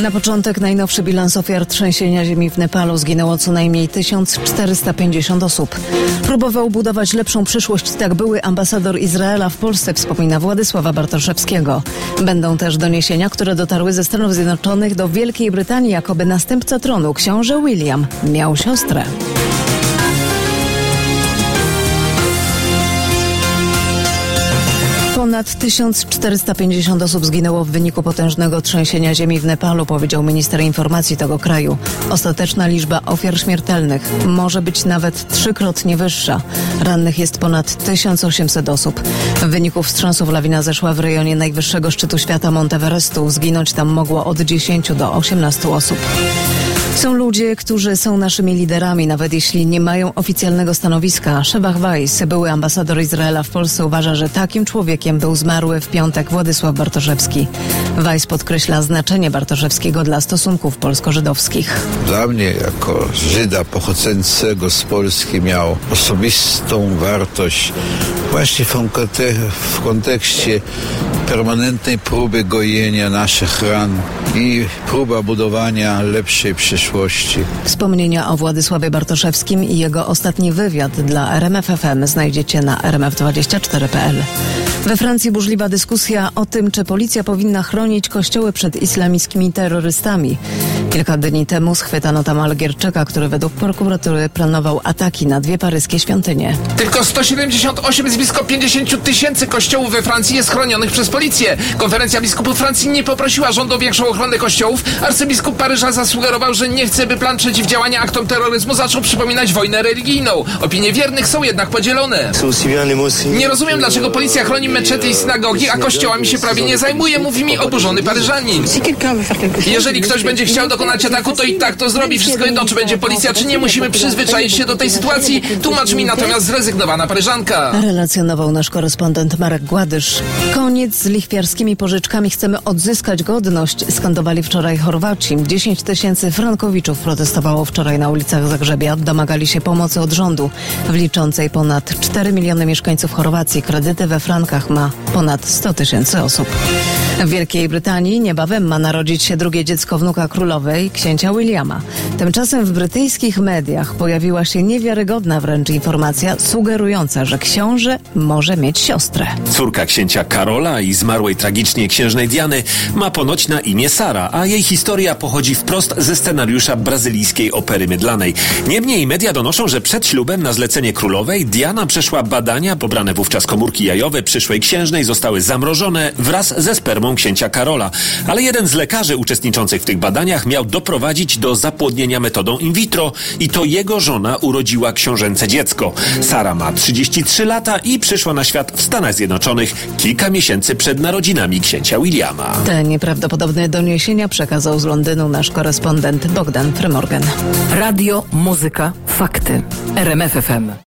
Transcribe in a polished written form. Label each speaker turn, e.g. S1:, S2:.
S1: Na początek najnowszy bilans ofiar trzęsienia ziemi w Nepalu. Zginęło co najmniej 1450 osób. Próbował budować lepszą przyszłość, tak były ambasador Izraela w Polsce, wspomina Władysława Bartoszewskiego. Będą też doniesienia, które dotarły ze Stanów Zjednoczonych do Wielkiej Brytanii, jakoby następca tronu, książę William, miał siostrę. Ponad 1450 osób zginęło w wyniku potężnego trzęsienia ziemi w Nepalu, powiedział minister informacji tego kraju. Ostateczna liczba ofiar śmiertelnych może być nawet 3-krotnie wyższa. Rannych jest ponad 1800 osób. W wyniku wstrząsów lawina zeszła w rejonie najwyższego szczytu świata Monteverestu. Zginąć tam mogło od 10 do 18 osób. Są ludzie, którzy są naszymi liderami, nawet jeśli nie mają oficjalnego stanowiska. Szebach Weiss, były ambasador Izraela w Polsce, uważa, że takim człowiekiem był zmarły w piątek Władysław Bartoszewski. Weiss podkreśla znaczenie Bartoszewskiego dla stosunków polsko-żydowskich.
S2: Dla mnie, jako Żyda pochodzącego z Polski, miał osobistą wartość właśnie w kontekście permanentnej próby gojenia naszych ran i próba budowania lepszej przyszłości.
S1: Wspomnienia o Władysławie Bartoszewskim i jego ostatni wywiad dla RMF FM znajdziecie na rmf24.pl. We Francji burzliwa dyskusja o tym, czy policja powinna chronić kościoły przed islamickimi terrorystami. Kilka dni temu schwytano tam Algierczyka, który według prokuratury planował ataki na 2 paryskie świątynie.
S3: Tylko 178 z blisko 50 tysięcy kościołów we Francji jest chronionych przez policję. Konferencja biskupów Francji nie poprosiła rządu o większą ochronę kościołów. Arcybiskup Paryża zasugerował, że nie chce, by plan przeciwdziałania aktom terroryzmu zaczął przypominać wojnę religijną. Opinie wiernych są jednak podzielone. Nie rozumiem, dlaczego policja chroni meczety i synagogi, a kościołami się prawie nie zajmuje, mówi mi oburzony Paryżanin. Jeżeli ktoś będzie chciał dokonać ataku, to i tak to zrobi. Wszystko jedno, czy będzie policja, czy nie. Musimy przyzwyczaić się do tej sytuacji. Tłumacz mi natomiast zrezygnowana Paryżanka.
S1: Relacjonował nasz korespondent Marek Gładysz. Koniec z lichwiarskimi pożyczkami. Chcemy odzyskać godność, skandowali wczoraj Chorwaci. 10 tysięcy frankowiczów protestowało wczoraj na ulicach Zagrzebia. Domagali się pomocy od rządu. W liczącej ponad 4 miliony mieszkańców Chorwacji kredyty we frankach ma ponad 100 tysięcy osób. W Wielkiej Brytanii niebawem ma narodzić się drugie dziecko wnuka królowej, księcia Williama. Tymczasem w brytyjskich mediach pojawiła się niewiarygodna wręcz informacja sugerująca, że książę może mieć siostrę.
S4: Córka księcia Karola i zmarłej tragicznie księżnej Diany ma ponoć na imię Sara, a jej historia pochodzi wprost ze scenariusza brazylijskiej opery mydlanej. Niemniej media donoszą, że przed ślubem na zlecenie królowej Diana przeszła badania, pobrane wówczas komórki jajowe przyszłej księżnej zostały zamrożone wraz ze spermą księcia Karola. Ale jeden z lekarzy uczestniczących w tych badaniach miał doprowadzić do zapłodnienia metodą in vitro i to jego żona urodziła książęce dziecko. Sara ma 33 lata i przyszła na świat w Stanach Zjednoczonych kilka miesięcy przed narodzinami księcia Williama.
S1: Te nieprawdopodobne doniesienia przekazał z Londynu nasz korespondent Bogdan Frymorgan.
S5: Radio, muzyka, fakty. RMF FM.